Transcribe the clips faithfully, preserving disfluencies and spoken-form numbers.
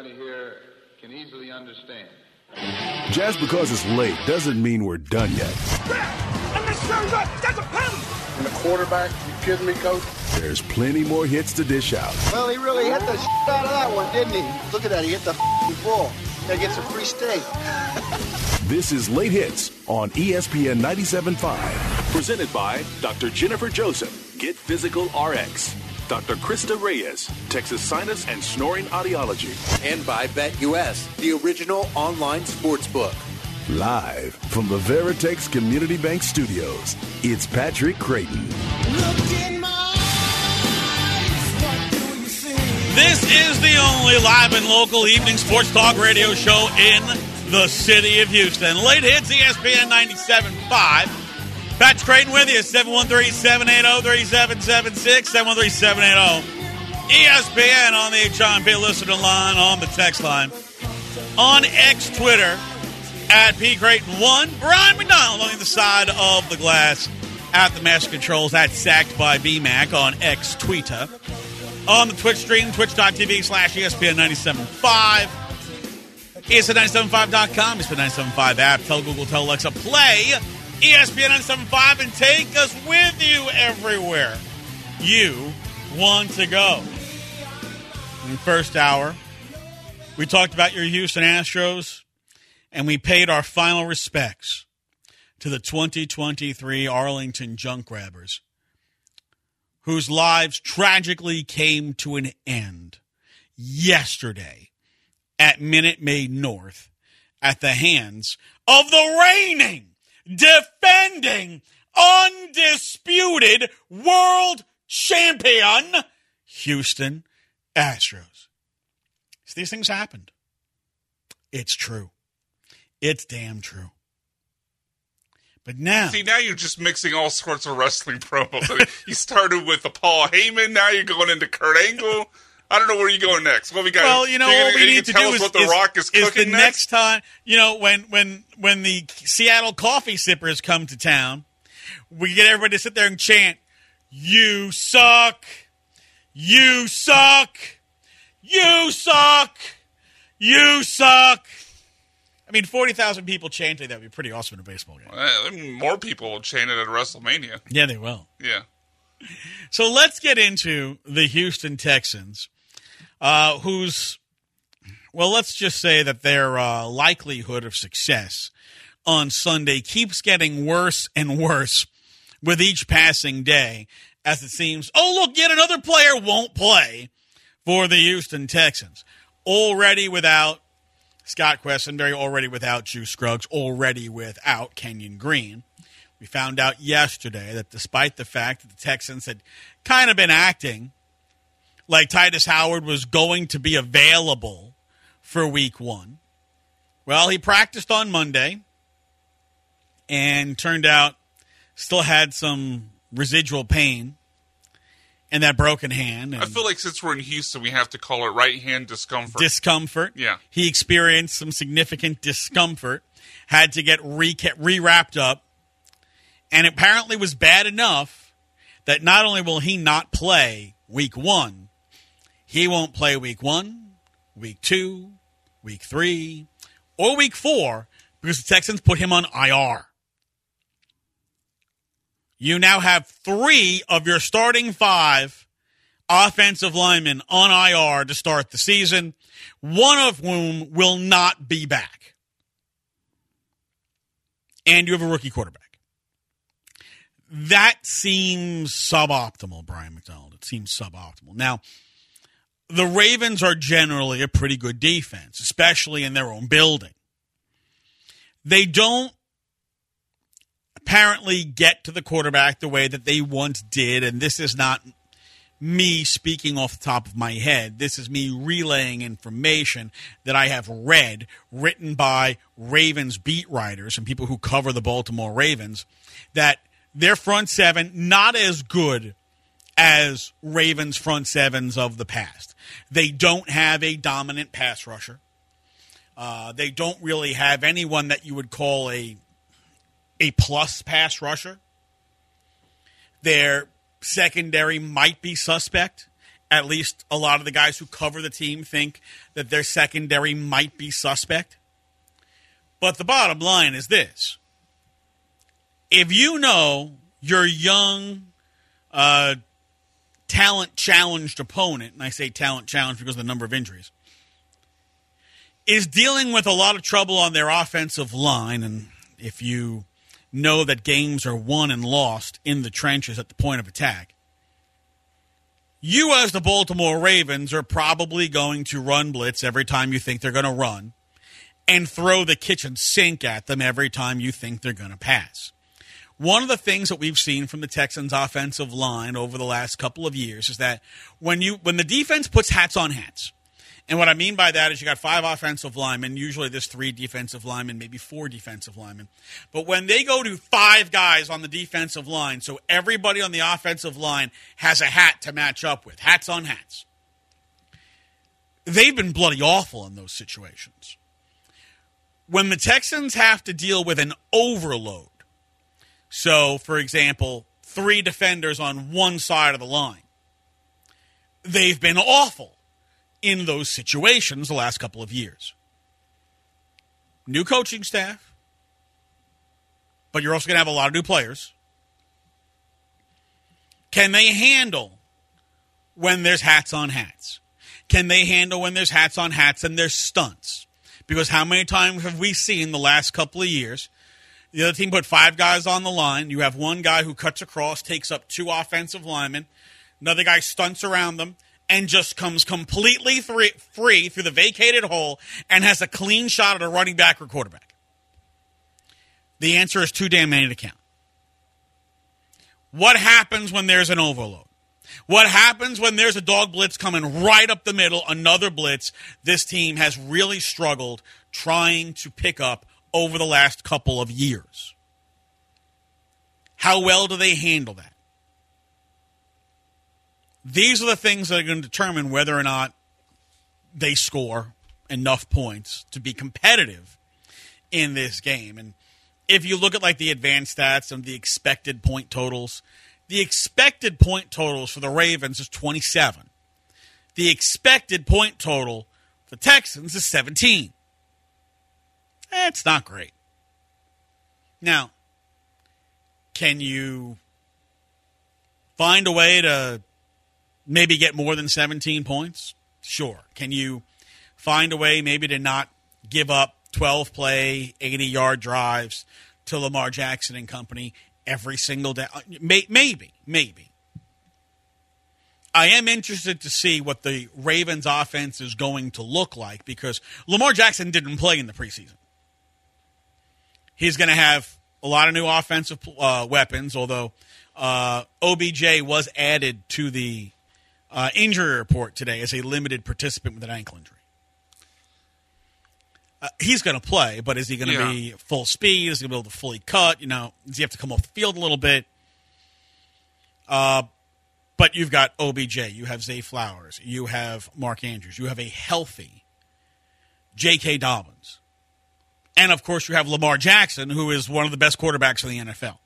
everybody here can easily understand. Just because it's late doesn't mean we're done yet. I'm not sure what. That's a penalty. And the quarterback, you kidding me, Coach? There's plenty more hits to dish out. Well, he really hit the shit out of that one, didn't he? Look at that. He hit the ball. Gotta get some free steak. This is Late Hits on E S P N ninety-seven point five. Presented by Doctor Jennifer Joseph, Get Physical R X. Doctor Krista Reyes, Texas Sinus and Snoring Audiology. And by BetUS, the original online sportsbook. Live from the Veritex Community Bank Studios, it's Patrick Creighton. Look in my eyes, what do you see? This is the only live and local evening sports talk radio show in the city of Houston. Late Hits, E S P N ninety-seven point five. Patrick Creighton with you, seven one three, seven eight zero, three seven seven six, seven one three, seven eight zero. E S P N on the H I M P listener line, on the text line. On X Twitter, at P Creighton one. Brian McDonald on the side of the glass at the master controls at Sacked by B Mac on X Twitter. On the Twitch stream, twitch.tv slash ESPN 975. E S P N nine seven five dot com, E S P N nine seven five app. Tell Google, tell Alexa, play E S P N nine seven five and take us with you everywhere you want to go. In the first hour, we talked about your Houston Astros, and we paid our final respects to the twenty twenty-three Arlington Junk Grabbers, whose lives tragically came to an end yesterday at Minute Maid North at the hands of the reigning, defending, undisputed world champion Houston Astros. So these things happened. It's true. It's damn true. But now... See, now you're just mixing all sorts of wrestling promos. I mean, you started with the Paul Heyman, now you're going into Kurt Angle. I don't know where you're going next. What we got? Well, you know, what we need to do is, what the is, Rock is, is cooking the next time, you know, when, when, when the Seattle coffee sippers come to town, we get everybody to sit there and chant, "You suck, you suck, you suck, you suck." I mean, forty thousand people chanting, that would be pretty awesome in a baseball game. Uh, more people will chant it at WrestleMania. Yeah, they will. Yeah. So let's get into the Houston Texans, uh, whose, well, let's just say that their uh, likelihood of success on Sunday keeps getting worse and worse with each passing day, as it seems, oh, look, yet another player won't play for the Houston Texans. Already without Scott Quessenberry, already without Juice Scruggs, already without Kenyon Green. We found out yesterday that despite the fact that the Texans had kind of been acting like Titus Howard was going to be available for week one, well, he practiced on Monday and turned out still had some residual pain in that broken hand. And I feel like since we're in Houston, we have to call it right hand discomfort. Discomfort. Yeah. He experienced some significant discomfort, had to get re- re-wrapped up, and apparently was bad enough that not only will he not play week one, he won't play week one, week two, week three, or week four because the Texans put him on I R. You now have three of your starting five offensive linemen on I R to start the season, one of whom will not be back. And you have a rookie quarterback. That seems suboptimal, Brian McDonald. It seems suboptimal. Now, the Ravens are generally a pretty good defense, especially in their own building. They don't apparently get to the quarterback the way that they once did, and this is not me speaking off the top of my head. This is me relaying information that I have read, written by Ravens beat writers and people who cover the Baltimore Ravens, that their front seven, not as good as Ravens front sevens of the past. They don't have a dominant pass rusher. Uh, they don't really have anyone that you would call a a plus pass rusher. Their secondary might be suspect at least a lot of the guys who cover the team think that their secondary might be suspect. But the bottom line is this. If you know your young, uh, talent-challenged opponent, and I say talent-challenged because of the number of injuries, is dealing with a lot of trouble on their offensive line, and if you know that games are won and lost in the trenches at the point of attack, you as the Baltimore Ravens are probably going to run blitz every time you think they're going to run and throw the kitchen sink at them every time you think they're going to pass. One of the things that we've seen from the Texans' offensive line over the last couple of years is that when you when the defense puts hats on hats, and what I mean by that is you got five offensive linemen, usually there's three defensive linemen, maybe four defensive linemen. But when they go to five guys on the defensive line, so everybody on the offensive line has a hat to match up with, hats on hats, they've been bloody awful in those situations. When the Texans have to deal with an overload, so, for example, three defenders on one side of the line, they've been awful in those situations the last couple of years. New coaching staff, but you're also going to have a lot of new players. Can they handle when there's hats on hats? Can they handle when there's hats on hats and there's stunts? Because how many times have we seen the last couple of years the other team put five guys on the line. You have one guy who cuts across, takes up two offensive linemen. Another guy stunts around them and just comes completely free, free through the vacated hole and has a clean shot at a running back or quarterback. The answer is too damn many to count. What happens when there's an overload? What happens when there's a dog blitz coming right up the middle, another blitz this team has really struggled trying to pick up over the last couple of years? How well do they handle that? These are the things that are going to determine whether or not they score enough points to be competitive in this game. And if you look at like the advanced stats and the expected point totals, the expected point totals for the Ravens is twenty-seven. The expected point total for the Texans is seventeen. That's not great. Now, can you find a way to maybe get more than seventeen points? Sure. Can you find a way maybe to not give up twelve-play, eighty-yard drives to Lamar Jackson and company every single day? Maybe, maybe. I am interested to see what the Ravens' offense is going to look like because Lamar Jackson didn't play in the preseason. He's going to have a lot of new offensive uh, weapons, although uh, O B J was added to the uh, injury report today as a limited participant with an ankle injury. Uh, he's going to play, but is he going to Yeah. be full speed? Is he going to be able to fully cut? You know, does he have to come off the field a little bit? Uh, but you've got O B J. You have Zay Flowers. You have Mark Andrews. You have a healthy J K. Dobbins. And, of course, you have Lamar Jackson, who is one of the best quarterbacks in the N F L.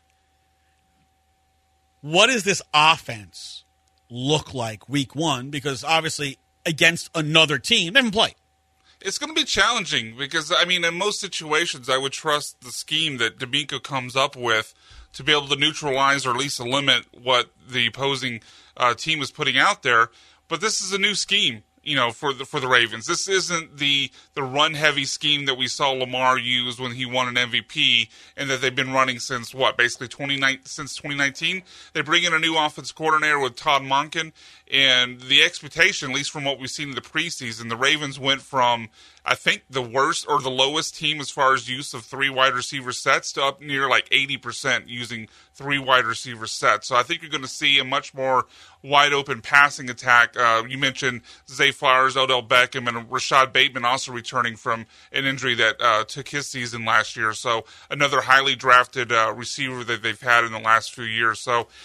What does this offense look like week one? Because, obviously, against another team, they haven't played. It's going to be challenging because, I mean, in most situations, I would trust the scheme that DeMeco comes up with to be able to neutralize or at least limit what the opposing uh, team is putting out there. But this is a new scheme, you know, for the for the Ravens. This isn't the the run-heavy scheme that we saw Lamar use when he won an M V P and that they've been running since, what, basically twenty nineteen, since twenty nineteen? They bring in a new offense coordinator with Todd Monken, and the expectation, at least from what we've seen in the preseason, the Ravens went from, I think, the worst or the lowest team as far as use of three wide receiver sets to up near like eighty percent using three wide receiver sets. So I think you're going to see a much more wide-open passing attack. Uh, you mentioned Zay Flowers, Odell Beckham, and Rashad Bateman also returning from an injury that uh, took his season last year. So another highly drafted uh, receiver that they've had in the last few years. So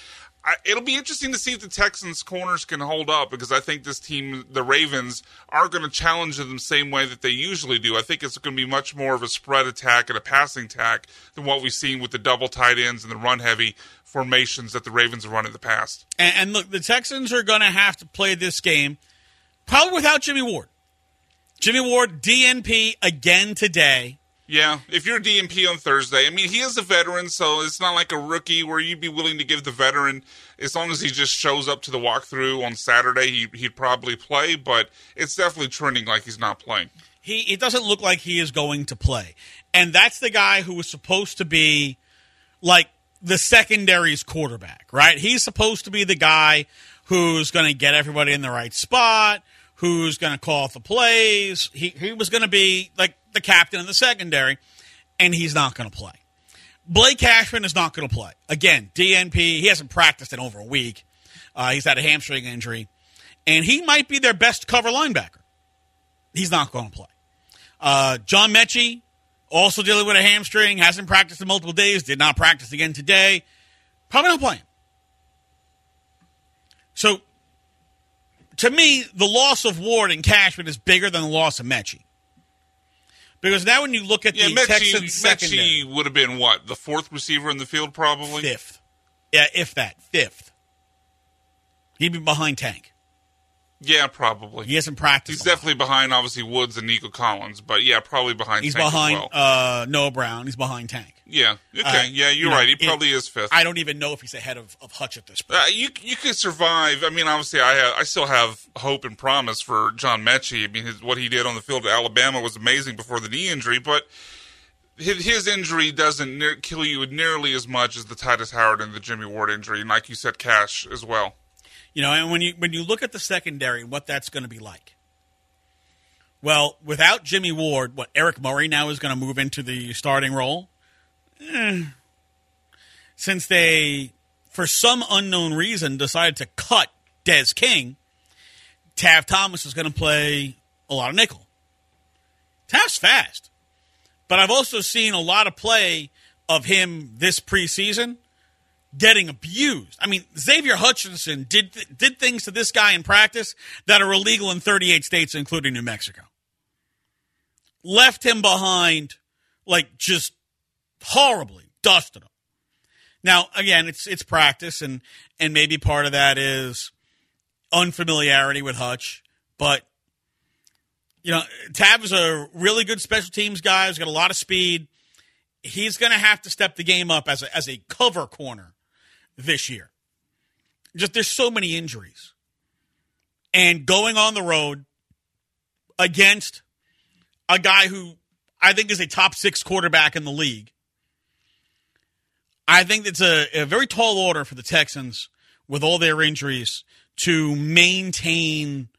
I, it'll be interesting to see if the Texans' corners can hold up, because I think this team, the Ravens, are going to challenge them the same way that they usually do. I think it's going to be much more of a spread attack and a passing attack than what we've seen with the double tight ends and the run-heavy formations that the Ravens have run in the past. And, and look, the Texans are going to have to play this game probably without Jimmy Ward. Jimmy Ward, D N P again today. Yeah, if you're a D N P on Thursday, I mean, he is a veteran, so it's not like a rookie where you'd be willing to give the veteran, as long as he just shows up to the walkthrough on Saturday, he, he'd probably play, but it's definitely trending like he's not playing. He It doesn't look like he is going to play. And that's the guy who was supposed to be, like, the secondary's quarterback, right? He's supposed to be the guy who's going to get everybody in the right spot, who's going to call off the plays. He, he was going to be, like, the captain of the secondary, and he's not going to play. Blake Cashman is not going to play. Again, D N P, he hasn't practiced in over a week. Uh, he's had a hamstring injury, and he might be their best cover linebacker. He's not going to play. Uh, John Mechie, also dealing with a hamstring, hasn't practiced in multiple days, did not practice again today. Probably not playing. So, to me, the loss of Ward and Cashman is bigger than the loss of Mechie. Because now when you look at yeah, the Mechie, Texans secondary. Mechie would have been, what, the fourth receiver in the field probably? Fifth. Yeah, if that. Fifth. He'd be behind Tank. Yeah, probably. He hasn't practiced. He's definitely behind, obviously, Woods and Nico Collins. But, yeah, probably behind He's Tank behind as well. uh, Noah Brown. He's behind Tank. Yeah. Okay. Uh, yeah, you're you know, right. He it, probably is fifth. I don't even know if he's ahead of, of Hutch at this point. Uh, you you could survive. I mean, obviously, I have, I still have hope and promise for John Mechie. I mean, his, what he did on the field at Alabama was amazing before the knee injury, but his, his injury doesn't ne- kill you nearly as much as the Titus Howard and the Jimmy Ward injury, and like you said, Cash as well. You know, and when you when you look at the secondary and what that's going to be like, well, without Jimmy Ward, what, Eric Murray now is going to move into the starting role? Eh. Since they, for some unknown reason, decided to cut Des King, Tav Thomas is going to play a lot of nickel. Tav's fast. But I've also seen a lot of play of him this preseason getting abused. I mean, Xavier Hutchinson did did things to this guy in practice that are illegal in thirty-eight states, including New Mexico. Left him behind, like, just horribly, dusted him. Now, again, it's it's practice, and, and maybe part of that is unfamiliarity with Hutch. But, you know, Tav is a really good special teams guy. He's got a lot of speed. He's going to have to step the game up as a, as a cover corner this year. Just there's so many injuries. And going on the road against a guy who I think is a top six quarterback in the league, I think it's a, a very tall order for the Texans with all their injuries to maintain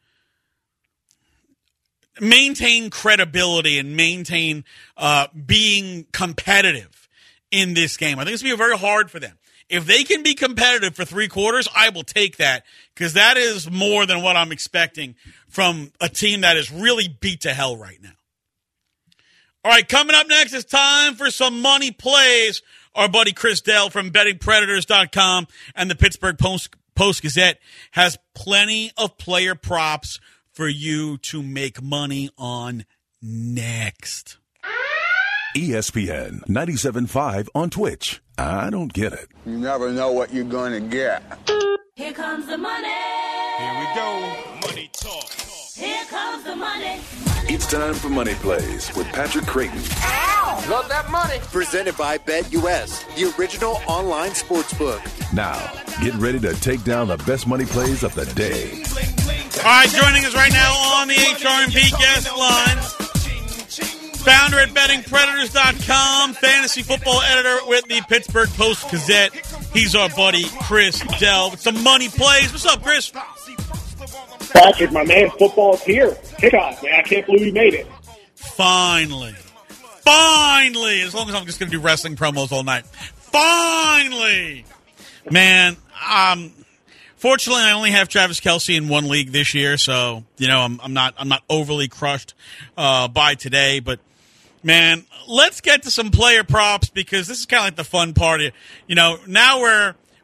maintain credibility and maintain uh, being competitive in this game. I think it's going to be very hard for them. If they can be competitive for three quarters, I will take that, because that is more than what I'm expecting from a team that is really beat to hell right now. All right, coming up next, it's time for some money plays. Our buddy Chris Dell from betting predators dot com and the Pittsburgh Post, Post-Gazette has plenty of player props for you to make money on next. E S P N ninety-seven point five on Twitch. I don't get it. You never know what you're going to get. Here comes the money. Here we go. Money talk. Here comes the money. It's time for Money Plays with Patrick Creighton. Ow! Love that money. Presented by BetUS, the original online sportsbook. Now, get ready to take down the best money plays of the day. All right, joining us right now on the H R M P guest line, founder at betting predators dot com, fantasy football editor with the Pittsburgh Post-Gazette. He's our buddy Chris Dell with some money plays. What's up, Chris? Patrick, my man, football's here. Kickoff, man. I can't believe we made it. Finally. Finally. As long as I'm just going to do wrestling promos all night. Finally. Man, um, fortunately, I only have Travis Kelce in one league this year, so, you know, I'm, I'm not I'm not overly crushed uh, by today. But, man, let's get to some player props, because this is kind of like the fun part. You know, now we're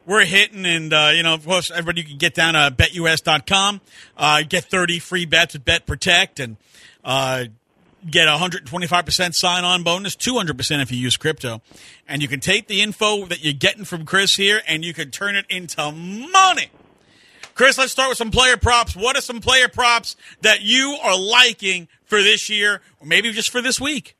we're hitting, and, uh, you know, of course, everybody, you can get down to bet U S dot com, uh, get thirty free bets with Bet Protect, and uh, get a one hundred twenty-five percent sign-on bonus, two hundred percent if you use crypto. And you can take the info that you're getting from Chris here, and you can turn it into money. Chris, let's start with some player props. What are some player props that you are liking for this year, or maybe just for this week?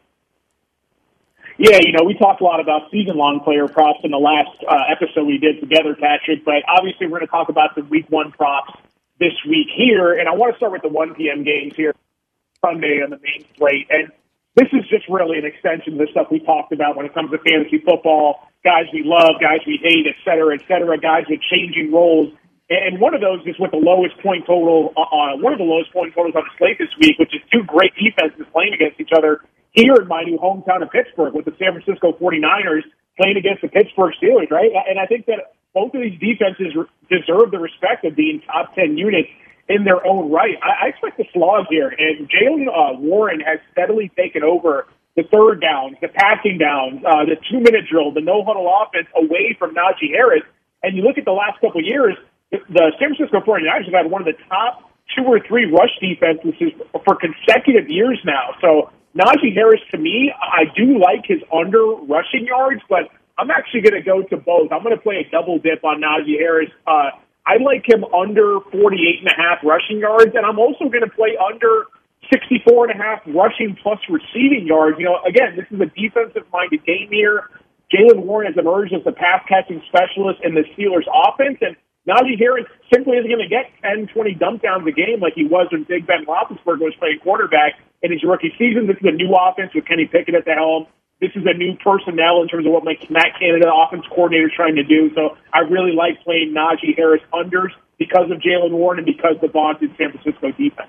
Yeah, you know, we talked a lot about season-long player props in the last uh, episode we did together, Patrick, but obviously we're going to talk about some week one props this week here, and I want to start with the one p.m. games here Sunday on the main slate, and this is just really an extension of the stuff we talked about when it comes to fantasy football, guys we love, guys we hate, et cetera, et cetera, guys with changing roles. And one of those is with the lowest point total, uh, one of the lowest point totals on the slate this week, which is two great defenses playing against each other here in my new hometown of Pittsburgh with the San Francisco forty-niners playing against the Pittsburgh Steelers, right? And I think that both of these defenses deserve the respect of being top ten units in their own right. I, I expect the slog here, and Jaylen uh, Warren has steadily taken over the third downs, the passing downs, uh, the two-minute drill, the no-huddle offense away from Najee Harris. And you look at the last couple of years, the San Francisco forty-niners have had one of the top two or three rush defenses for consecutive years now. So Najee Harris, to me, I do like his under rushing yards, but I'm actually going to go to both. I'm going to play a double dip on Najee Harris. Uh, I like him under forty-eight and a half rushing yards, and I'm also going to play under sixty-four and a half rushing plus receiving yards. You know, again, this is a defensive-minded game here. Jaylen Warren has emerged as the pass-catching specialist in the Steelers' offense, and Najee Harris simply isn't going to get ten, twenty dump downs a game like he was when Big Ben Roethlisberger was playing quarterback in his rookie season. This is a new offense with Kenny Pickett at the helm. This is a new personnel in terms of what Matt Canada, offense coordinator, is trying to do. So I really like playing Najee Harris unders because of Jaylen Warren and because of the vaunted San Francisco defense.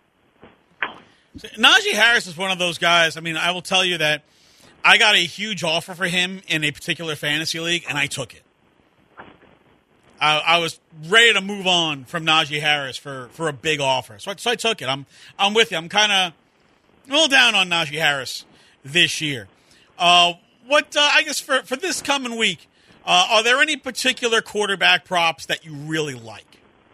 Najee Harris is one of those guys. I mean, I will tell you that I got a huge offer for him in a particular fantasy league, and I took it. I, I was ready to move on from Najee Harris for, for a big offer, so I, so I took it. I'm I'm with you. I'm kind of a little down on Najee Harris this year. Uh, what uh, I guess for, for this coming week, uh, are there any particular quarterback props that you really like?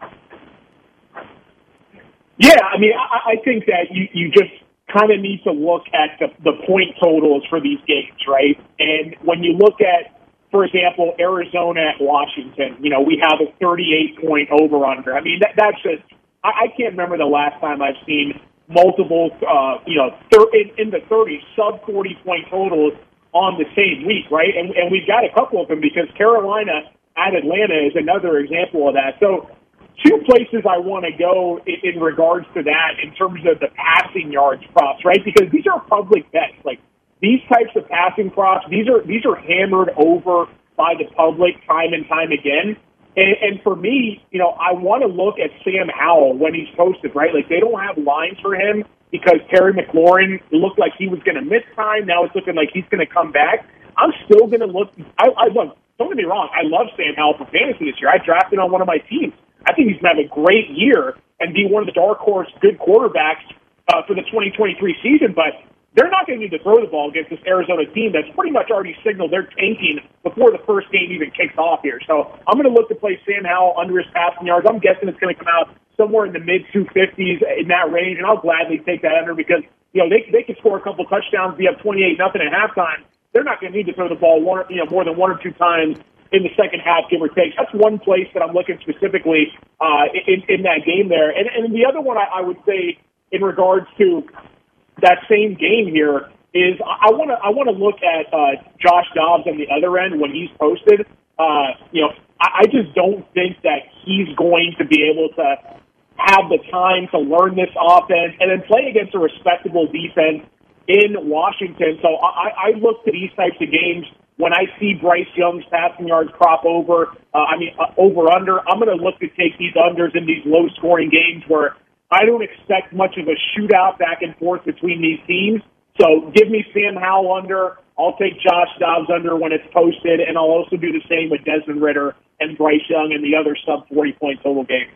Yeah, I mean, I, I think that you, you just kind of need to look at the, the point totals for these games, right? And when you look at, for example, Arizona at Washington, you know, we have a thirty-eight point over-under. I mean, that, that's just, I, I can't remember the last time I've seen multiple, uh, you know, thir- in, in the thirties, sub forty point totals on the same week, right? And, and we've got a couple of them because Carolina at Atlanta is another example of that. So two places I want to go in, in regards to that in terms of the passing yards props, right? Because these are public bets. Like, these types of passing props, these are these are hammered over by the public time and time again. And, and for me, you know, I want to look at Sam Howell when he's posted, right? Like, they don't have lines for him because Terry McLaurin looked like he was going to miss time. Now it's looking like he's going to come back. I'm still going to look. I, I love. Don't get me wrong. I love Sam Howell for fantasy this year. I drafted on one of my teams. I think he's going to have a great year and be one of the dark horse good quarterbacks uh, for the twenty twenty-three season. But they're not going to need to throw the ball against this Arizona team that's pretty much already signaled they're tanking before the first game even kicks off here. So I'm going to look to play Sam Howell under his passing yards. I'm guessing it's going to come out somewhere in the mid two fifties in that range, and I'll gladly take that under because, you know, they they can score a couple touchdowns, be up twenty-eight nothing at halftime. They're not going to need to throw the ball one, you know, more than one or two times in the second half, give or take. That's one place that I'm looking specifically uh, in, in that game there. And, and the other one I, I would say in regards to that same game here is I want to I want to look at uh, Josh Dobbs on the other end when he's posted. Uh, you know, I, I just don't think that he's going to be able to have the time to learn this offense and then play against a respectable defense in Washington. So I, I look to these types of games when I see Bryce Young's passing yards prop over, uh, I mean, uh, over under. I'm going to look to take these unders in these low scoring games where I don't expect much of a shootout back and forth between these teams. So give me Sam Howell under. I'll take Josh Dobbs under when it's posted, and I'll also do the same with Desmond Ridder and Bryce Young and the other sub forty point total game.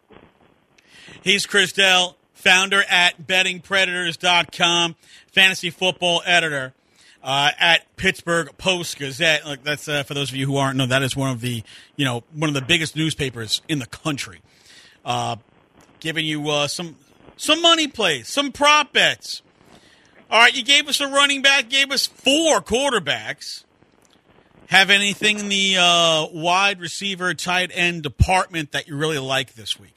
He's Chris Dell, founder at betting predators dot com, fantasy football editor. uh, at Pittsburgh Post-Gazette. Like that's uh, for those of you who aren't know, that is one of the you know one of the biggest newspapers in the country. Uh, giving you uh, some some money plays, some prop bets. All right, you gave us a running back, gave us four quarterbacks. Have anything in the uh, wide receiver, tight end department that you really like this week?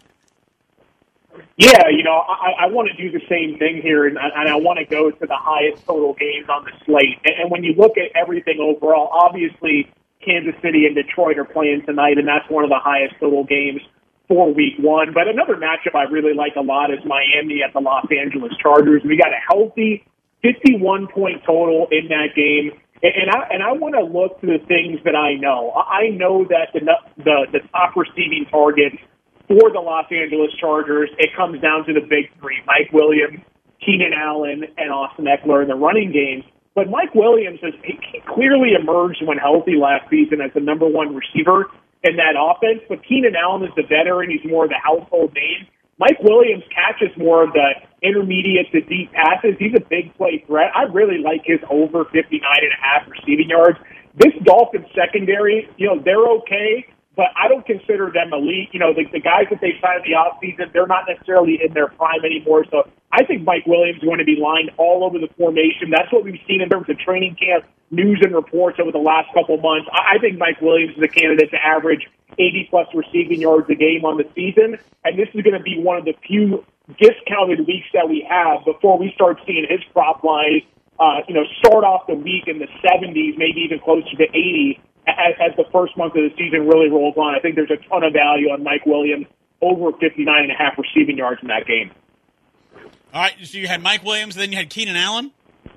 Yeah, you know, I, I want to do the same thing here, and, and I want to go to the highest total games on the slate. And, and when you look at everything overall, obviously Kansas City and Detroit are playing tonight, and that's one of the highest total games for week one. But another matchup I really like a lot is Miami at the Los Angeles Chargers. We got a healthy fifty-one point total in that game. And I and I want to look to the things that I know. I know that the the, the top receiving targets for the Los Angeles Chargers, it comes down to the big three: Mike Williams, Keenan Allen, and Austin Eckler in the running game. But Mike Williams has he clearly emerged when healthy last season as the number one receiver in that offense. But Keenan Allen is the veteran; he's more of the household name. Mike Williams catches more of the intermediate to deep passes. He's a big play threat. I really like his over fifty-nine and a half receiving yards. This Dolphins secondary, you know, they're okay, but I don't consider them elite. You know, the, the guys that they signed in the offseason, they're not necessarily in their prime anymore. So I think Mike Williams is going to be lined all over the formation. That's what we've seen in terms of training camp news and reports over the last couple months. I, I think Mike Williams is a candidate to average eighty-plus receiving yards a game on the season, and this is going to be one of the few discounted weeks that we have before we start seeing his prop line, uh, you know, start off the week in the seventies, maybe even closer to eighty, as, as the first month of the season really rolls on. I think there's a ton of value on Mike Williams, over fifty-nine and a half receiving yards in that game. All right, so you had Mike Williams, then you had Keenan Allen?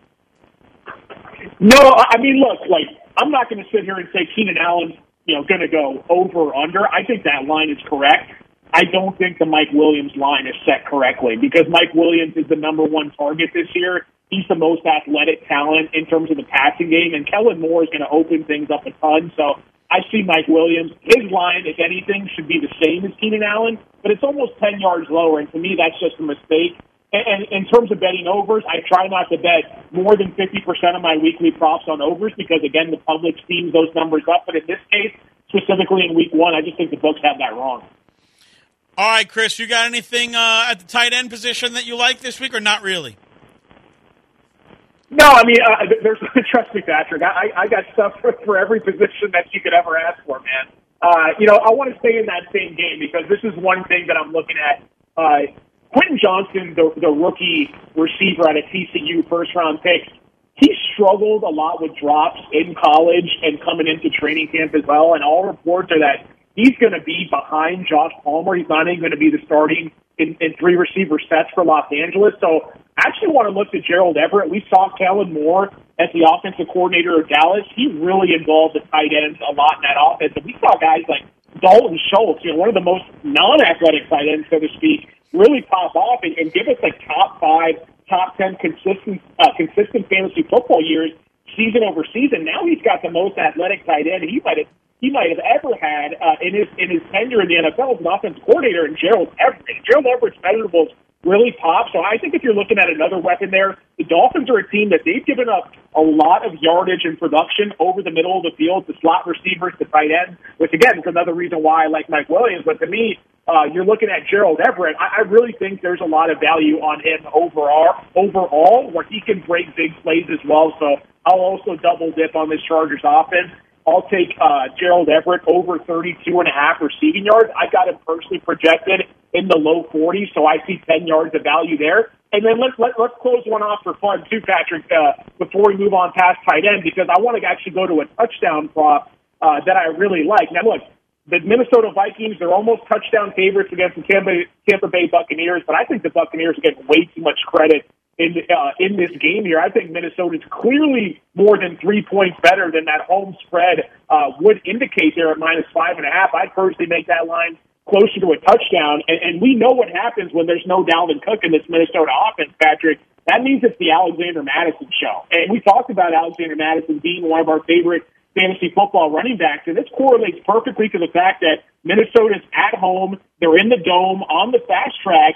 No, I mean, look, like, I'm not going to sit here and say Keenan Allen's, you know, going to go over or under. I think that line is correct. I don't think the Mike Williams line is set correctly because Mike Williams is the number one target this year. He's the most athletic talent in terms of the passing game, and Kellen Moore is going to open things up a ton. So I see Mike Williams. His line, if anything, should be the same as Keenan Allen, but it's almost ten yards lower, and to me, that's just a mistake. And in terms of betting overs, I try not to bet more than fifty percent of my weekly props on overs because, again, the public steams those numbers up. But in this case, specifically in week one, I just think the books have that wrong. All right, Chris, you got anything uh, at the tight end position that you like this week or not really? No, I mean, uh, there's trust me, Patrick. I, I got stuff for, for every position that you could ever ask for, man. Uh, you know, I want to stay in that same game because this is one thing that I'm looking at. Uh, Quentin Johnson, the, the rookie receiver out of T C U, first-round pick, he struggled a lot with drops in college and coming into training camp as well, and all reports are that he's going to be behind Josh Palmer. He's not even going to be the starting in, in three receiver sets for Los Angeles. So I actually want to look to Gerald Everett. We saw Kellen Moore as the offensive coordinator of Dallas. He really involved the tight ends a lot in that offense. And we saw guys like Dalton Schultz, you know, one of the most non-athletic tight ends, so to speak, really pop off and, and give us like top five, top ten consistent, uh, consistent fantasy football years, season over season. Now he's got the most athletic tight end he might have he might have ever had uh, in his in his tenure in the N F L as an offensive coordinator. And Gerald Everett, Gerald Everett's measurables really pop. So I think if you're looking at another weapon there, the Dolphins are a team that they've given up a lot of yardage and production over the middle of the field, the slot receivers, the tight end, which again is another reason why I like Mike Williams. But to me, uh, you're looking at Gerald Everett. I, I really think there's a lot of value on him overall, overall, where he can break big plays as well. So I'll also double dip on this Chargers offense. I'll take uh, Gerald Everett over thirty-two and a half receiving yards. I got him personally projected in the low forties, so I see ten yards of value there. And then let's let, let's close one off for fun too, Patrick, uh, before we move on past tight end, because I want to actually go to a touchdown prop uh, that I really like. Now, look, the Minnesota Vikings, they're almost touchdown favorites against the Tampa, Tampa Bay Buccaneers, but I think the Buccaneers are getting way too much credit in uh, in this game here. I think Minnesota's clearly more than three points better than that home spread uh, would indicate there at minus five and a half. I'd personally make that line closer to a touchdown. And, and we know what happens when there's no Dalvin Cook in this Minnesota offense, Patrick. That means it's the Alexander Madison show. And we talked about Alexander Madison being one of our favorite fantasy football running backs, and this correlates perfectly to the fact that Minnesota's at home, they're in the dome, on the fast track,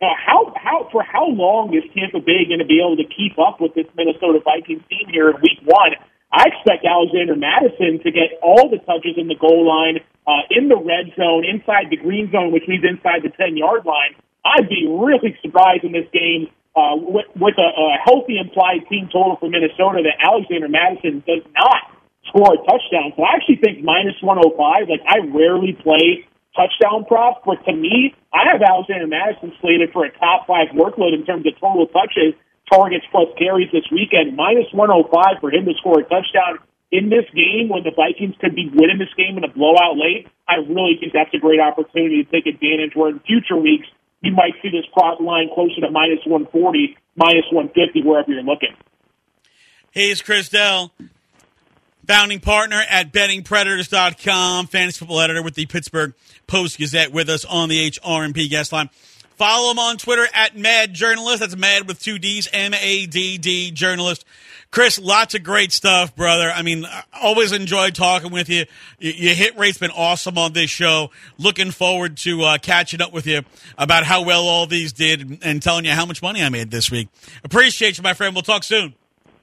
Uh, how how for how long is Tampa Bay going to be able to keep up with this Minnesota Vikings team here in Week One? I expect Alexander Mattison to get all the touches in the goal line, uh, in the red zone, inside the green zone, which means inside the ten-yard line. I'd be really surprised in this game uh, with, with a, a healthy implied team total for Minnesota that Alexander Mattison does not score a touchdown. So I actually think minus one oh five. Like, I rarely play touchdown props, but to me, I have Alexander Mattison slated for a top five workload in terms of total touches, targets plus carries this weekend. Minus one oh five for him to score a touchdown in this game when the Vikings could be winning this game in a blowout late. I really think that's a great opportunity to take advantage where in future weeks you might see this prop line closer to minus one forty, minus one fifty, wherever you're looking. Hey, it's Chris Dell, founding partner at betting predators dot com, fantasy football editor with the Pittsburgh Post-Gazette, with us on the H R and P guest line. Follow him on Twitter at Mad Journalist. That's Mad with two D's, M A D D Journalist. Chris, lots of great stuff, brother. I mean, I always enjoyed talking with you. Your hit rate's been awesome on this show. Looking forward to uh, catching up with you about how well all these did and telling you how much money I made this week. Appreciate you, my friend. We'll talk soon.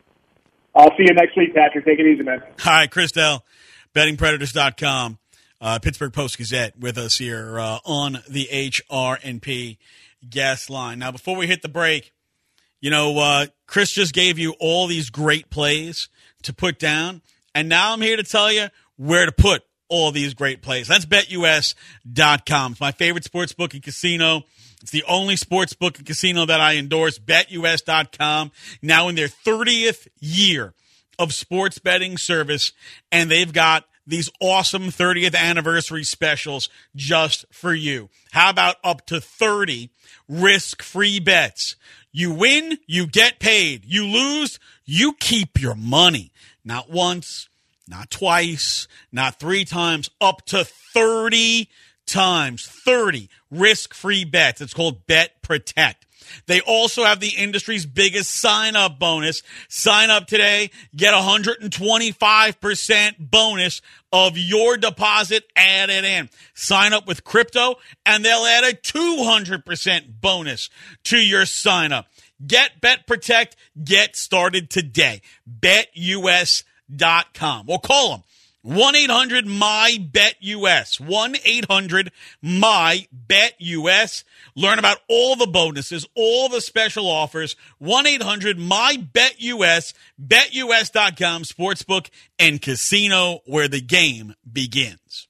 I'll see you next week, Patrick. Take it easy, man. All right, Chris Dell, betting predators dot com, uh, Pittsburgh Post-Gazette with us here uh, on the H R and P guest line. Now, before we hit the break, you know, uh, Chris just gave you all these great plays to put down, and now I'm here to tell you where to put all these great plays. That's bet U S dot com. It's my favorite sports book and casino. It's the only sports book and casino that I endorse, bet U S dot com, now in their thirtieth year of sports betting service, and they've got these awesome thirtieth anniversary specials just for you. How about up to thirty risk-free bets? You win, you get paid. You lose, you keep your money. Not once, not twice, not three times, up to thirty times. thirty risk-free bets. It's called Bet Protect. They also have the industry's biggest sign-up bonus. Sign up today, get one hundred twenty-five percent bonus of your deposit added in. Sign up with crypto, and they'll add a two hundred percent bonus to your sign-up. Get Bet Protect. Get started today. bet U S dot com. Or call them. one eight hundred M Y B E T U S. one eight hundred M Y B E T U S. Learn about all the bonuses, all the special offers. one eight hundred M Y B E T U S. bet U S dot com. Sportsbook and casino where the game begins.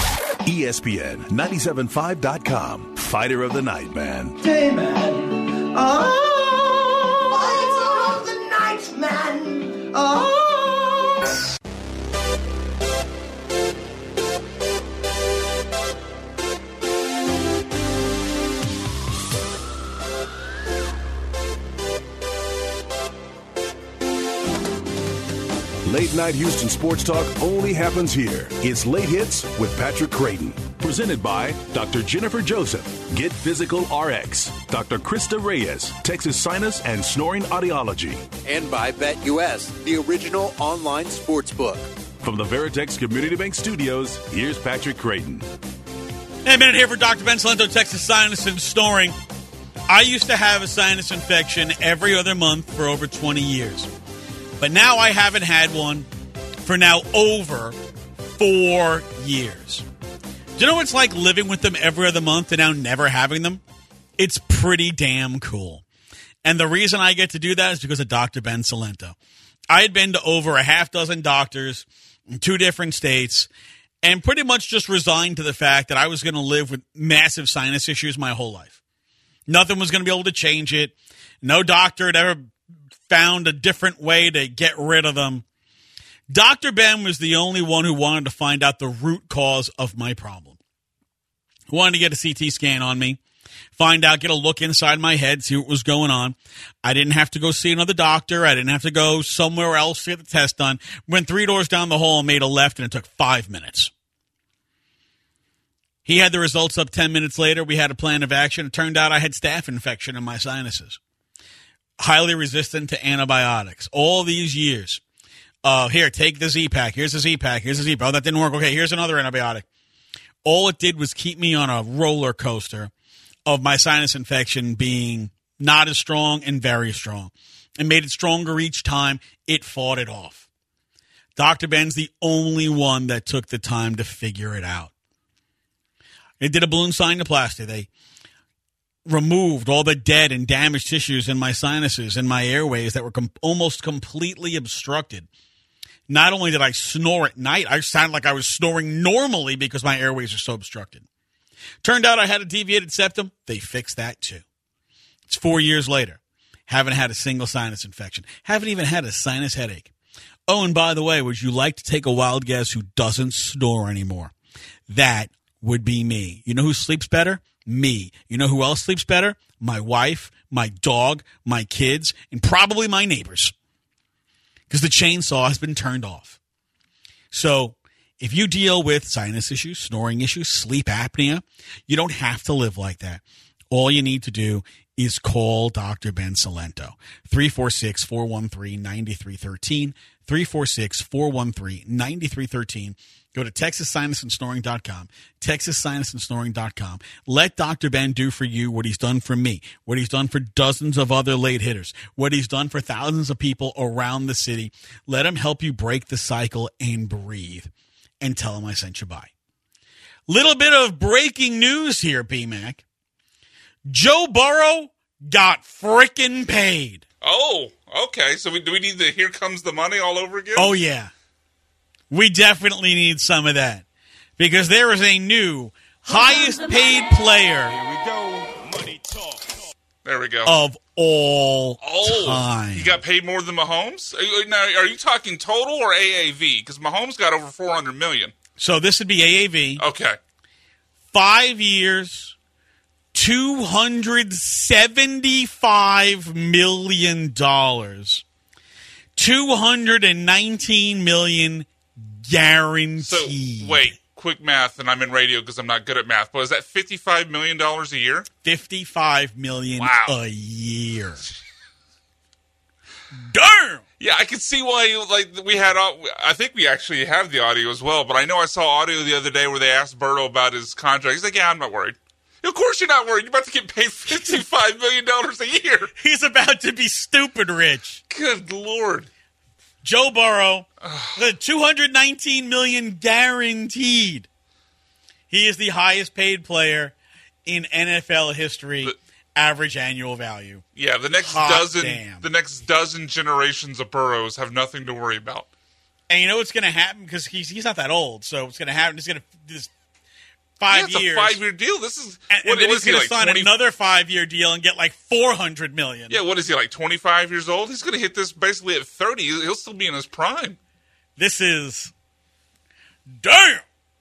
E S P N ninety-seven point five dot com. Fighter of the night, man. Hey, man. Oh, fighter of the night, man. Oh. Late night Houston sports talk only happens here. It's Late Hits with Patrick Creighton. Presented by Doctor Jennifer Joseph, Get Physical R X. Doctor Krista Reyes, Texas Sinus and Snoring Audiology. And by BetUS, the original online sports book. From the Veritex Community Bank Studios, here's Patrick Creighton. Hey, a minute here for Doctor Ben Salento, Texas Sinus and Snoring. I used to have a sinus infection every other month for over twenty years. But now I haven't had one for now over four years. Do you know what it's like living with them every other month and now never having them? It's pretty damn cool. And the reason I get to do that is because of Doctor Ben Salento. I had been to over a half dozen doctors in two different states and pretty much just resigned to the fact that I was going to live with massive sinus issues my whole life. Nothing was going to be able to change it. No doctor had ever found a different way to get rid of them. Doctor Ben was the only one who wanted to find out the root cause of my problem. He wanted to get a C T scan on me, find out, get a look inside my head, see what was going on. I didn't have to go see another doctor. I didn't have to go somewhere else to get the test done. Went three doors down the hall and made a left, and it took five minutes. He had the results up ten minutes later. We had a plan of action. It turned out I had staph infection in my sinuses. Highly resistant to antibiotics. All these years. Uh, here, take the Z-Pack. Here's the Z-Pack. Here's the Z-Pack. Oh, that didn't work. Okay, here's another antibiotic. All it did was keep me on a roller coaster of my sinus infection being not as strong and very strong, and made it stronger each time it fought it off. Doctor Ben's the only one that took the time to figure it out. They did a balloon sinuplasty. They removed all the dead and damaged tissues in my sinuses and my airways that were com- almost completely obstructed. Not only did I snore at night, I sounded like I was snoring normally because my airways are so obstructed. Turned out I had a deviated septum. They fixed that too. It's four years later. Haven't had a single sinus infection. Haven't even had a sinus headache. Oh, and by the way, would you like to take a wild guess who doesn't snore anymore? That would be me. You know who sleeps better? Me. You know who else sleeps better? My wife, my dog, my kids, and probably my neighbors. Because the chainsaw has been turned off. So if you deal with sinus issues, snoring issues, sleep apnea, you don't have to live like that. All you need to do is call Doctor Ben Salento. three four six, four one three, nine three one three. three four six, four one three, nine three one three. Go to texas sinus and snoring dot com, texas sinus and snoring dot com. Let Doctor Ben do for you what he's done for me, what he's done for dozens of other late hitters, what he's done for thousands of people around the city. Let him help you break the cycle and breathe. And tell him I sent you by. Little bit of breaking news here, B-Mac. Joe Burrow got frickin' paid. Oh, okay. So we, do we need the here comes the money all over again? Oh, yeah. We definitely need some of that. Because there is a new highest paid player Here we go. Money talk. There we go. of all Oh, time. he got paid more than Mahomes? Are you, now, are you talking total or A A V? Because Mahomes got over four hundred million dollars. So this would be A A V. Okay. Five years, two hundred seventy-five million dollars. two hundred nineteen million dollars guaranteed. So, wait. Quick math, and I'm in radio because I'm not good at math, but is that fifty-five million dollars a year? fifty-five million Wow. dollars a year. Damn! Yeah, I could see why, like, we had, I think we actually have the audio as well, but I know I saw audio the other day where they asked Burrow about his contract. He's like, yeah, I'm not worried. Of course you're not worried. You're about to get paid fifty-five million dollars a year. He's about to be stupid rich. Good Lord. Joe Burrow, the two hundred nineteen million dollars guaranteed. He is the highest paid player in N F L history, The, average annual value. Yeah, the next Hot dozen damn. the next dozen generations of Burrows have nothing to worry about. And you know what's going to happen? Because he's he's not that old, so what's going to happen? He's going to this five yeah, it's years, a five year deal. This is and, what, and then what he's is he going like? to sign twenty another five year deal and get like four hundred million. Yeah, what is he like? Twenty five years old? He's going to hit this basically at thirty. He'll still be in his prime. This is damn.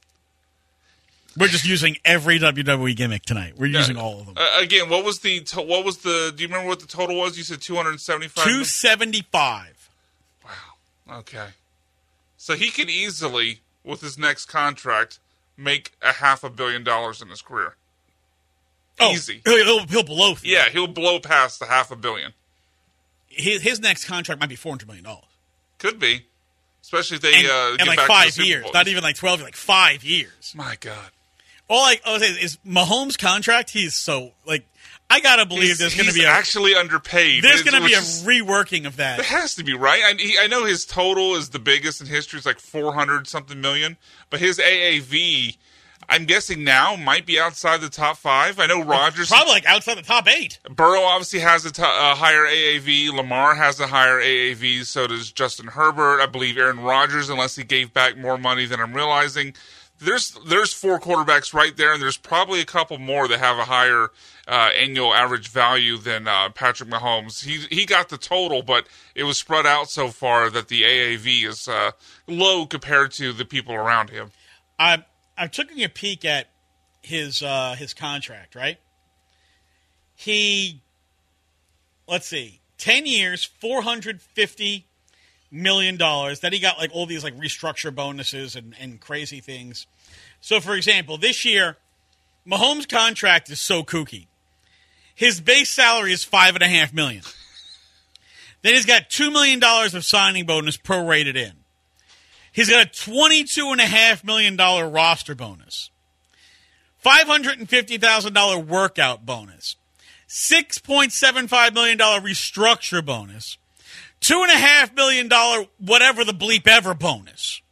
We're just using every W W E gimmick tonight. We're Yeah. using all of them. Uh, again, what was the to- what was the? Do you remember what the total was? You said two hundred seventy five. Two seventy five. Wow. Okay. So he could easily, with his next contract, make a half a billion dollars in his career. Oh, Easy. He'll, he'll, he'll blow. Through Yeah, that. he'll blow past the half a billion. His, his next contract might be four hundred million dollars. Could be, especially if they And, uh, and get like back to five the Super years, Bowl. not even like twelve, like five years. My God. All I, all I say is Mahomes' contract. He's so like I gotta believe He's, there's going to he's be a actually underpaid. there's going to be a which is- reworking of that. It has to be, right? I, he, I know his total is the biggest in history. It's like four hundred something million. But his A A V, I'm guessing now, might be outside the top five. I know Rodgers. Probably like outside the top eight. Burrow obviously has a t- uh, higher A A V. Lamar has a higher A A V. So does Justin Herbert. I believe Aaron Rodgers, unless he gave back more money than I'm realizing. There's there's four quarterbacks right there, and there's probably a couple more that have a higher uh, annual average value than uh, Patrick Mahomes. He he got the total, but it was spread out so far that the A A V is uh, low compared to the people around him. I'm I'm taking a peek at his uh, his contract. Right, he let's see, ten years, four hundred fifty million dollars. Then he got like all these like restructure bonuses and, and crazy things. So, for example, this year, Mahomes' contract is so kooky. His base salary is five and a half million. Then he's got two million dollars of signing bonus prorated in. He's got a twenty-two and a half million dollar roster bonus, five hundred fifty thousand dollars workout bonus, six point seven five million dollars restructure bonus, two point five million dollars whatever the bleep ever bonus.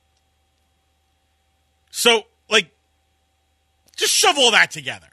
So, like, just shove all that together.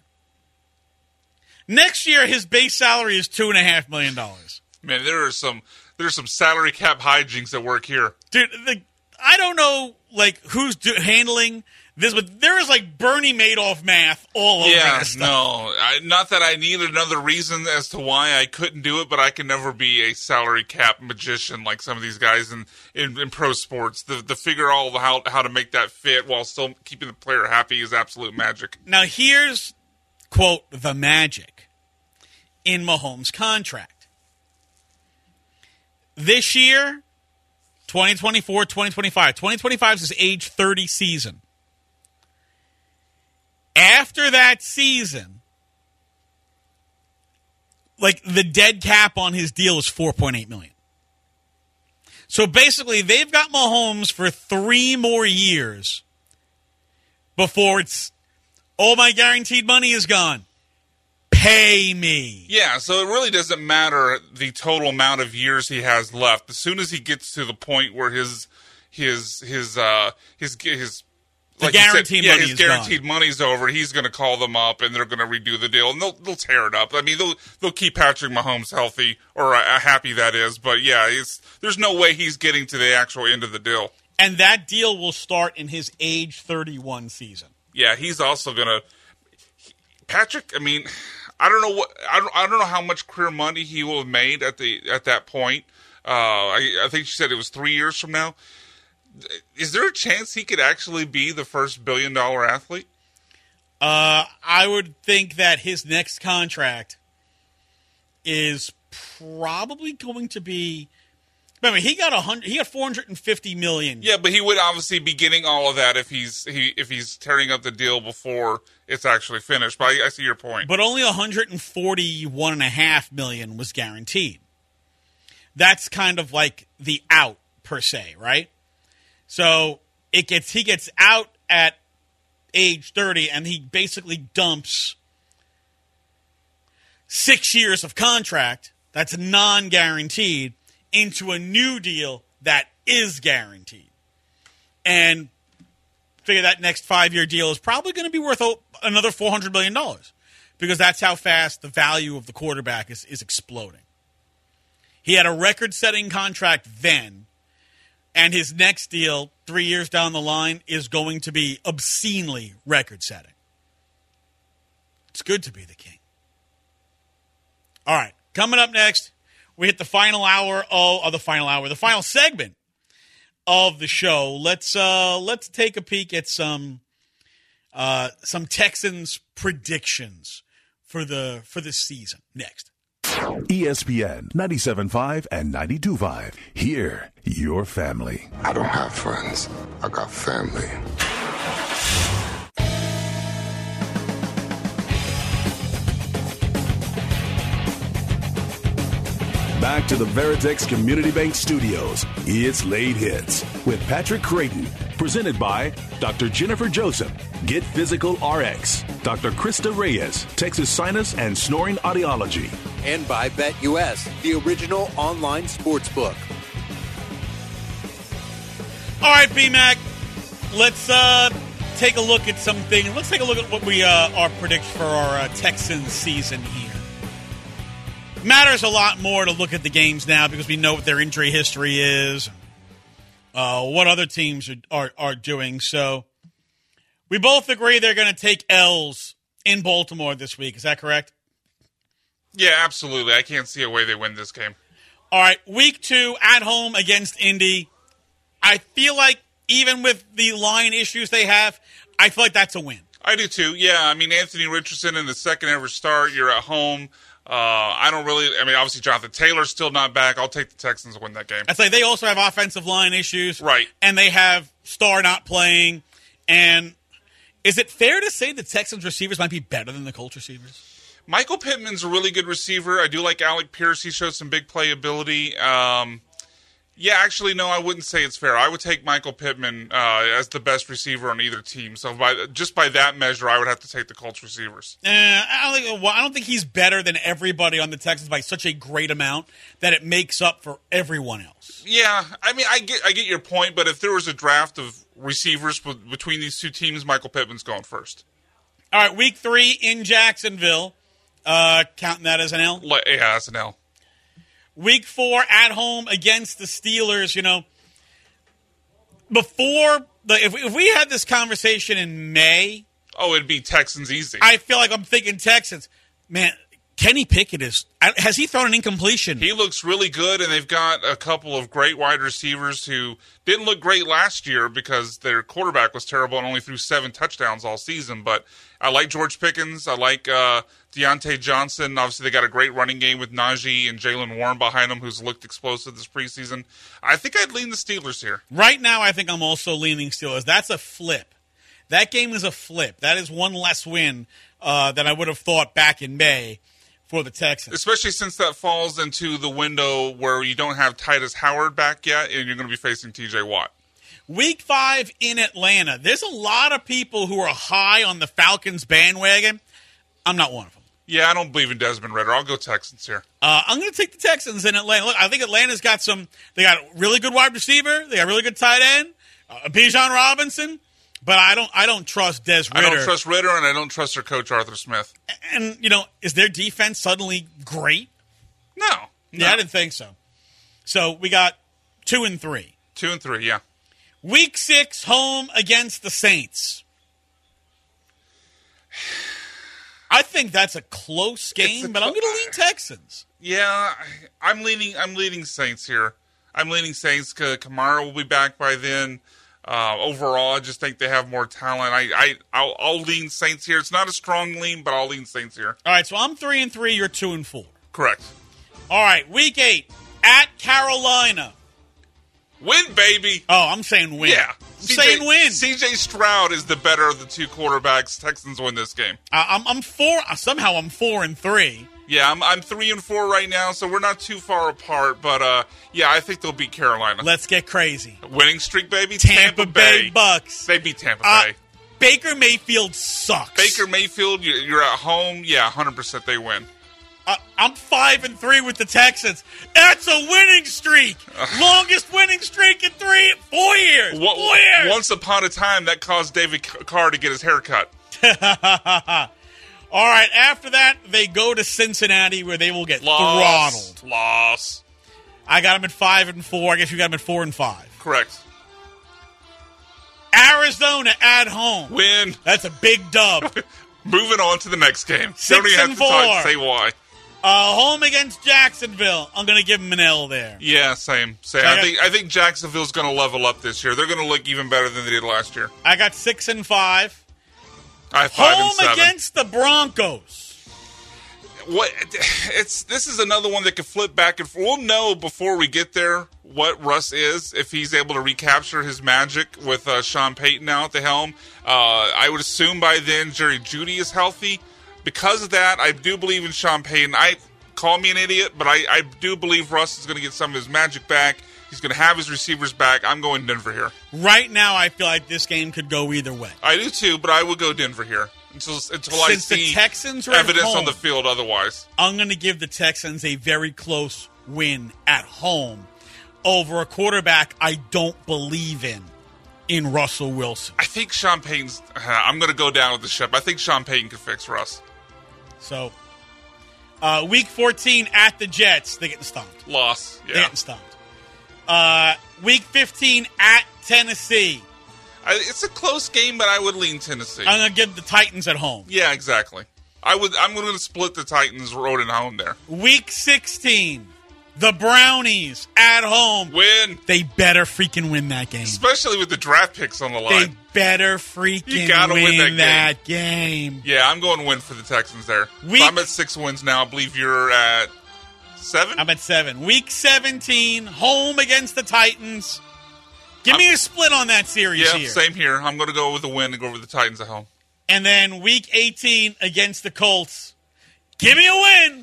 Next year, his base salary is two point five million dollars. Man, there are some there are some salary cap hijinks at work here. Dude, the, I don't know, like, who's do, handling this, but there is, like, Bernie Madoff math all over yeah, this stuff. no. I, not that I need another reason as to why I couldn't do it, but I can never be a salary cap magician like some of these guys in, in, in pro sports. The, the figure all how, how to make that fit while still keeping the player happy is absolute magic. Now, here's, quote, the magic in Mahomes' contract. This year, twenty twenty-four twenty twenty-five. twenty twenty-five is his age thirty season. After that season, like, the dead cap on his deal is four point eight million dollars. So basically, they've got Mahomes for three more years before it's, all my guaranteed money is gone. Pay me. Yeah, so it really doesn't matter the total amount of years he has left. As soon as he gets to the point where his his his uh his his the like guaranteed said, yeah, money his is guaranteed gone. money's over, he's going to call them up and they're going to redo the deal and they'll they'll tear it up. I mean, they'll they'll keep Patrick Mahomes healthy or uh, happy, that is, but yeah, it's there's no way he's getting to the actual end of the deal. And that deal will start in his age thirty-one season. Yeah, he's also going to Patrick, I mean, I don't know what I don't I don't know how much career money he will have made at the at that point. Uh, I, I think she said it was three years from now. Is there a chance he could actually be the first billion dollar athlete? Uh, I would think that his next contract is probably going to be. Remember, he got a hundred. He got four hundred and fifty million. Yeah, but he would obviously be getting all of that if he's he if he's tearing up the deal before it's actually finished. But I, I see your point. But only one hundred and forty-one and a half million was guaranteed. That's kind of like the out per se, right? So it gets he gets out at age thirty, and he basically dumps six years of contract that's non-guaranteed into a new deal that is guaranteed. And figure that next five-year deal is probably going to be worth another four hundred million dollars because that's how fast the value of the quarterback is, is exploding. He had a record-setting contract then, and his next deal, three years down the line, is going to be obscenely record-setting. It's good to be the king. All right, coming up next, we hit the final hour of, of the final hour, the final segment of the show. Let's uh, let's take a peek at some uh, some Texans predictions for the for this season. Next, E S P N ninety-seven point five and ninety-two point five. Here, your family. I don't have friends. I got family. Back to the Veritex Community Bank Studios. It's Late Hits with Patrick Creighton. Presented by Doctor Jennifer Joseph, Get Physical R X. Doctor Krista Reyes, Texas Sinus and Snoring Audiology. And by BetUS, the original online sportsbook. all right, B-Mac, let's uh, take a look at something. Let's take a look at what we uh, are predicting for our uh, Texans season here. Matters a lot more to look at the games now because we know what their injury history is, uh, what other teams are, are, are doing. So we both agree they're going to take L's in Baltimore this week. Is that correct? Yeah, absolutely. I can't see a way they win this game. All right, week two at home against Indy. I feel like even with the line issues they have, I feel like that's a win. I do too. Yeah, I mean, Anthony Richardson in the second ever start. You're at home. Uh, I don't really – I mean, obviously Jonathan Taylor's still not back. I'll take the Texans to win that game. I'd say they also have offensive line issues. Right. And they have Starr not playing. And is it fair to say the Texans receivers might be better than the Colts receivers? Michael Pittman's a really good receiver. I do like Alec Pierce. He showed some big playability. Um, Yeah, actually, no, I wouldn't say it's fair. I would take Michael Pittman uh, as the best receiver on either team. So by just by that measure, I would have to take the Colts receivers. Uh, I don't think. Well, I don't think he's better than everybody on the Texans by such a great amount that it makes up for everyone else. Yeah, I mean, I get, I get your point, but if there was a draft of receivers between these two teams, Michael Pittman's going first. All right, week three in Jacksonville, uh, counting that as an L. Yeah, as an L. Week four at home against the Steelers. You know, before the if if we had this conversation in May, oh, it'd be Texans easy. I feel like I'm thinking Texans. Man, Kenny Pickett is has he thrown an incompletion? He looks really good, and they've got a couple of great wide receivers who didn't look great last year because their quarterback was terrible and only threw seven touchdowns all season. But I like George Pickens. I like uh, Deontay Johnson. Obviously, they got a great running game with Najee and Jalen Warren behind them, who's looked explosive this preseason. I think I'd lean the Steelers here. Right now, I think I'm also leaning Steelers. That's a flip. That game is a flip. That is one less win uh, than I would have thought back in May for the Texans. Especially since that falls into the window where you don't have Titus Howard back yet, and you're going to be facing T J Watt. Week five in Atlanta. There's a lot of people who are high on the Falcons bandwagon. I'm not one of them. Yeah, I don't believe in Desmond Ridder. I'll go Texans here. Uh, I'm going to take the Texans in Atlanta. Look, I think Atlanta's got some – they got a really good wide receiver. They got a really good tight end, uh, Bijan Robinson. But I don't I don't trust Des Ridder. I don't trust Ridder, and I don't trust their coach, Arthur Smith. And, you know, is their defense suddenly great? No. no. Yeah, I didn't think so. So we got two and three. Two and three, yeah. Week six, home against the Saints. I think that's a close game, a but cl- I'm going to lean Texans. Yeah, I'm leaning I'm leaning Saints here. I'm leaning Saints. Kamara will be back by then. Uh, overall, I just think they have more talent. I, I, I'll, I'll lean Saints here. It's not a strong lean, but I'll lean Saints here. All right, so I'm three and three. You're two and four. Correct. All right, week eight at Carolina. Win, baby. Oh, I'm saying win. Yeah, I'm C J, saying win. C J Stroud is the better of the two quarterbacks. Texans win this game. Uh, I'm, I'm four. Somehow I'm four and three. Yeah, I'm I'm three and four right now, so we're not too far apart. But uh, yeah, I think they'll beat Carolina. Let's get crazy. Winning streak, baby. Tampa, Tampa Bay. Bay Bucks. They beat Tampa uh, Bay. Baker Mayfield sucks. Baker Mayfield, you're at home. Yeah, one hundred percent they win. Uh, I'm five and three with the Texans. That's a winning streak. Longest winning streak in three, four years. What, four years. Once upon a time, that caused David Carr to get his hair cut. All right, after that, they go to Cincinnati where they will get Loss. throttled. Loss. I got them at five and four. I guess you got them at four and five. Correct. Arizona at home. Win. That's a big dub. Moving on to the next game. Six Don't even and have to four. talk, say why. Uh, home against Jacksonville. I'm going to give them an L there. Yeah, same. Same. I, I got, think I think Jacksonville's going to level up this year. They're going to look even better than they did last year. I got six and five. I have five home and seven. against the Broncos. What? It's this is another one that could flip back and forth. We'll know before we get there what Russ is if he's able to recapture his magic with uh, Sean Payton now at the helm. Uh, I would assume by then Jerry Jeudy is healthy. Because of that, I do believe in Sean Payton. I call me an idiot, but I, I do believe Russ is going to get some of his magic back. He's going to have his receivers back. I'm going Denver here. Right now, I feel like this game could go either way. I do too, but I would go Denver here until until Since I see the Texans are evidence home, on the field otherwise. I'm going to give the Texans a very close win at home over a quarterback I don't believe in, in Russell Wilson. I think Sean Payton's... Uh, I'm going to go down with the ship. I think Sean Payton could fix Russ. So, uh, week fourteen at the Jets. They're getting stomped. Loss. Yeah. They're getting stomped. Uh, week fifteen at Tennessee. I, it's a close game, but I would lean Tennessee. I'm going to give the Titans at home. Yeah, exactly. I would. I'm going to split the Titans road and home there. Week sixteen, the Brownies at home. Win. They better freaking win that game. Especially with the draft picks on the line. They better freaking you gotta win, win that, that game. game. Yeah, I'm going to win for the Texans there. Week, so I'm at six wins now. I believe you're at seven? I'm at seven. Week seventeen, home against the Titans. Give I'm, me a split on that series yeah, here. Yeah, same here. I'm going to go with the win and go over the Titans at home. And then week eighteen against the Colts. Give me a win.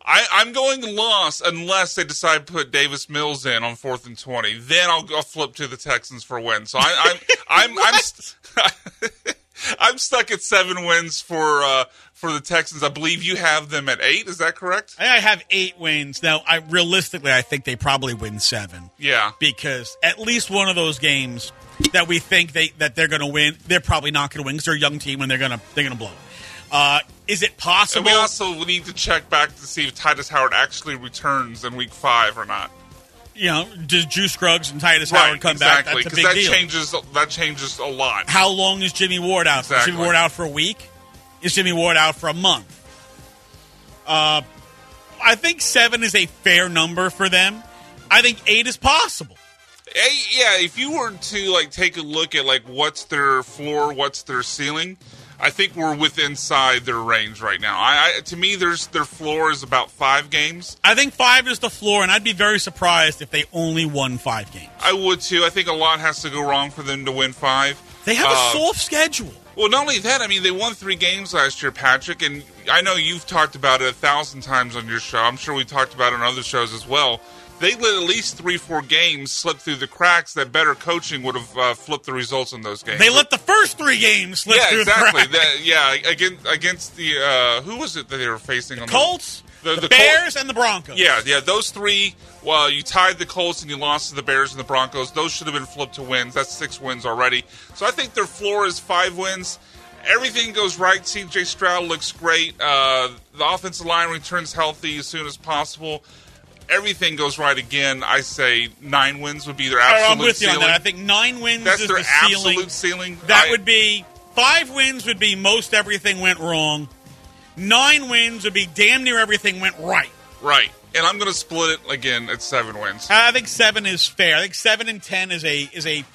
I, I'm going loss unless they decide to put Davis Mills in on fourth and twenty. Then I'll, I'll flip to the Texans for a win. So I, I'm I'm I'm, st- I'm stuck at seven wins for uh, for the Texans. I believe you have them at eight. Is that correct? I have eight wins now. I realistically, I think they probably win seven. Yeah, because at least one of those games that we think they that they're going to win, they're probably not going to win because they're a young team and they're gonna they're gonna blow it. Uh, is it possible? And we also need to check back to see if Titus Howard actually returns in week five or not. You know, does Juice Scruggs and Titus right, Howard come exactly, back? That's a big that deal. changes that changes a lot. How long is Jimmy Ward out? Exactly. Is Jimmy Ward out for a week? Is Jimmy Ward out for a month? Uh, I think seven is a fair number for them. I think eight is possible. Hey, yeah, if you were to like take a look at like what's their floor, what's their ceiling, I think we're within inside their range right now. I, I to me, there's their floor is about five games. I think five is the floor, and I'd be very surprised if they only won five games. I would too. I think a lot has to go wrong for them to win five. They have uh, a soft schedule. Well, not only that, I mean, they won three games last year, Patrick, and I know you've talked about it a thousand times on your show. I'm sure we talked about it on other shows as well. They let at least three, four games slip through the cracks that better coaching would have uh, flipped the results in those games. They let the first three games slip yeah, through exactly. the cracks. That, yeah, against, against the, uh, who was it that they were facing? The on Colts, the, the, the Bears, Col- and the Broncos. Yeah, yeah, those three, well, you tied the Colts and you lost to the Bears and the Broncos. Those should have been flipped to wins. That's six wins already. So I think their floor is five wins. Everything goes right. C J Stroud looks great. Uh, the offensive line returns healthy as soon as possible. Everything goes right again. I say nine wins would be their absolute I'm with you ceiling. on that. I think nine wins That's is their the ceiling. absolute ceiling. That I, would be five wins would be most everything went wrong. Nine wins would be damn near everything went right. Right. And I'm going to split it again at seven wins. I think seven is fair. I think seven and ten is a is a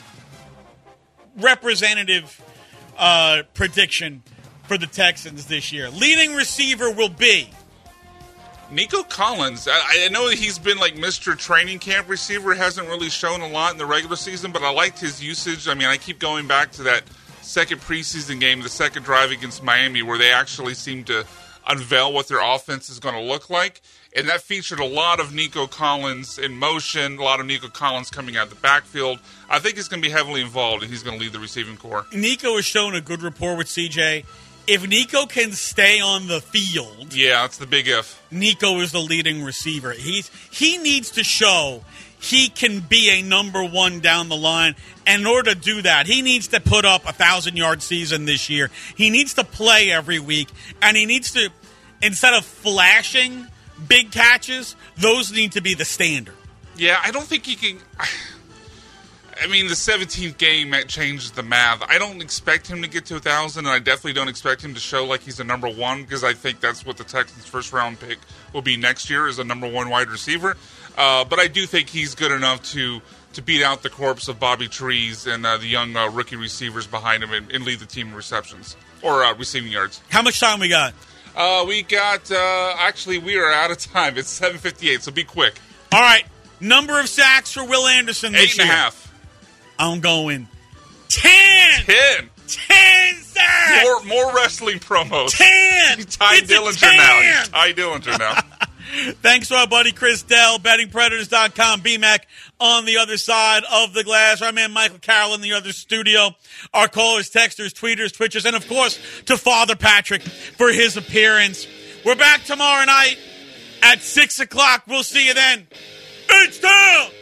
representative uh, prediction for the Texans this year. Leading receiver will be Nico Collins. I, I know that he's been like Mister Training Camp receiver. Hasn't really shown a lot in the regular season, but I liked his usage. I mean, I keep going back to that second preseason game, the second drive against Miami, where they actually seemed to unveil what their offense is going to look like. And that featured a lot of Nico Collins in motion, a lot of Nico Collins coming out of the backfield. I think he's going to be heavily involved, and he's going to lead the receiving corps. Nico has shown a good rapport with C J. If Nico can stay on the field, yeah, that's the big if. Nico is the leading receiver. He's he needs to show he can be a number one down the line. And in order to do that, he needs to put up a thousand-yard season this year. He needs to play every week, and he needs to, instead of flashing big catches, those need to be the standard. Yeah, I don't think he can. I mean, the seventeenth game that changes the math. I don't expect him to get to one thousand, and I definitely don't expect him to show like he's a number one, because I think that's what the Texans' first-round pick will be next year, is a number one wide receiver. Uh, but I do think he's good enough to to beat out the corpse of Bobby Trees and uh, the young uh, rookie receivers behind him and, and lead the team in receptions or uh, receiving yards. How much time we got? Uh, we got, uh, actually, we are out of time. It's seven fifty-eight, so be quick. All right. Number of sacks for Will Anderson this Eight and year. a half. I'm going ten. Ten. Ten sacks. More, more wrestling promos. Ten. Ty It's a Dillinger ten. now. Ty Dillinger now. Thanks to our buddy Chris Dell, betting predators dot com, B MAC on the other side of the glass. Our man Michael Carroll in the other studio. Our callers, texters, tweeters, twitchers, and of course to Father Patrick for his appearance. We're back tomorrow night at six o'clock. We'll see you then. It's down.